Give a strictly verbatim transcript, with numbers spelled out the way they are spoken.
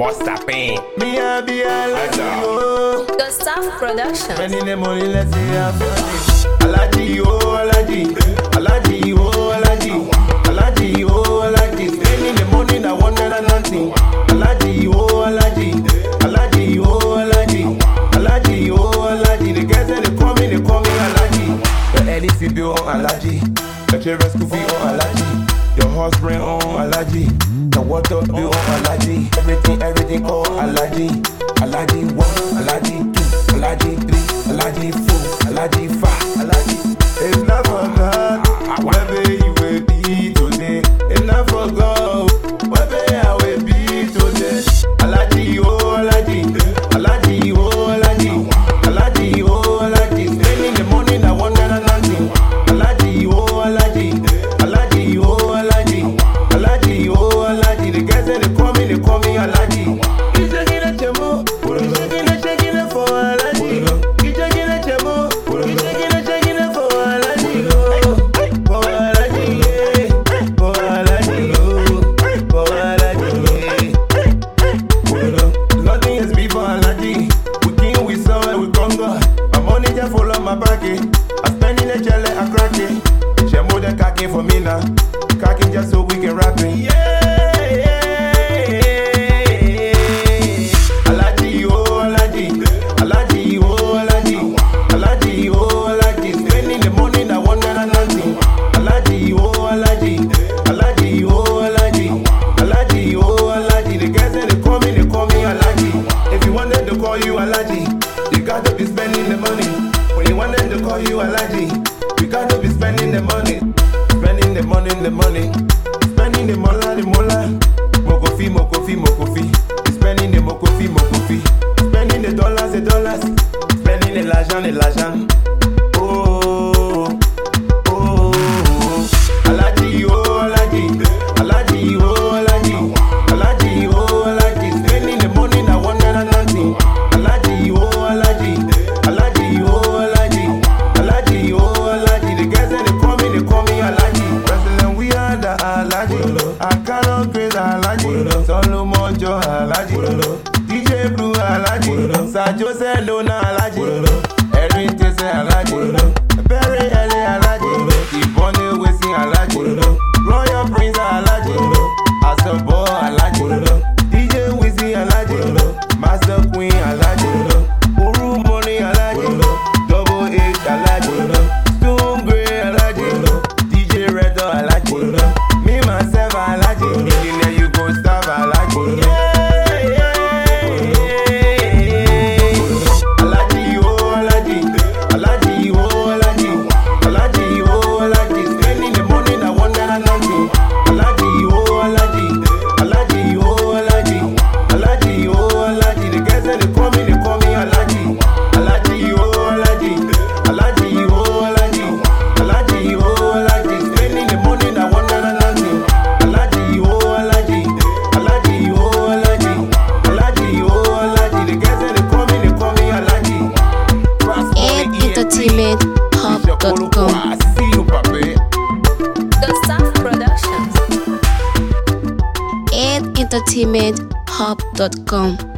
What's that pain? Me a be a Alaji, The Staff Production. spending the money, let's say I'm Alaji, oh Alaji, Alaji, oh Alaji, Alaji, oh Alaji, spending the money that one and nothing. Alaji, oh Alaji, Alaji, oh Alaji, Alaji, oh Alaji, the guys that they call me, they call me Alaji. The L E C bill on Alaji, the children school fee on Alaji, the horse brand on Alaji. The water bill on Alaji, everything, everything on Alaji. Alaji one, Alaji two, Alaji three, Alaji four, Alaji five, Alaji. It's not for God, whether you will be today. It's not for God, whether I will be today. Alaji, oh Alaji, Alaji, oh Alaji, Alaji, oh Alaji. Spending the money that one and nothing. Alaji, oh Alaji, Alaji, oh Alaji, Alaji, oh Alaji. The guys that they call me, they call me Alaji. He's shaking a chemo, he's shaking a shaking it for Alaji. He's shaking a chemo, he's shaking a shaking it for Alaji. For Alaji, yeah. For Alaji, oh. For Alaji, yeah. Nothing is me for Alaji. We king, we saw and we conquer. My money just full on my pocket. I spend in the jelly, I crack it. Chemo the khaki for me now. Khaki just so we can rap it. Yeah. Alaji, oh Alaji, Alaji, oh Alaji, Alaji, oh Alaji, spending the money that one and nothing. Alaji, oh Alaji, Alaji, oh Alaji, Alaji, oh Alaji. The guys that they call me, they call me Alaji. If you want them to call you Alaji, you got to be spending the money. When you want them to call you Alaji, you got to be spending the money, spending the money, the money, spending the mola, the mola. Mokofi, mokofi, mokofi. Spending the mokofi, mokofi. Spending the dollars, the dollars. Spending the l'argent, the l'argent. Oh, oh, oh. Alaji, oh, Alaji. Alaji, oh, Alaji. Alaji, oh, Alaji. Spending the money that one and nothing. Alaji, oh, Alaji. Alaji, oh, Alaji. Alaji, oh, Alaji. The guys that they call me, they call me Alaji. President, we are the Alaji. I cannot praise Alaji. Solomon Joe Alaji. D J Blue Alaji. Sajo Selona Alaji. Erin Tese Alaji. Barry Ele Alaji. Ibone Wesi Alaji. Royal Prince Alaji. Asabo Alaji. D J Wizzy Alaji. Master Queen Alaji. Uru Money Alaji. Double H Alaji. Stone Grey Alaji. D J Redo Alaji. Me myself Alaji. Engineer you go starve Alaji. Alaji, oh Alaji. Alaji, oh Alaji. Alaji, oh Alaji. Spending the money that one and nothing. Alaji, oh Alaji. Alaji, oh Alaji. Alaji, oh Alaji. The guys that they call me, they call me Alaji. Alaji, oh Alaji. Alaji, oh Alaji. Alaji, oh Alaji. Spending the money that one and nothing. Alaji, oh Alaji. Alaji, oh Alaji. Alaji, oh Alaji. The guys that they call me, they call me Alaji. Ed Entertainment Hub dot com. See you, papi. The Staff Productions. Ed Entertainment Hub dot com.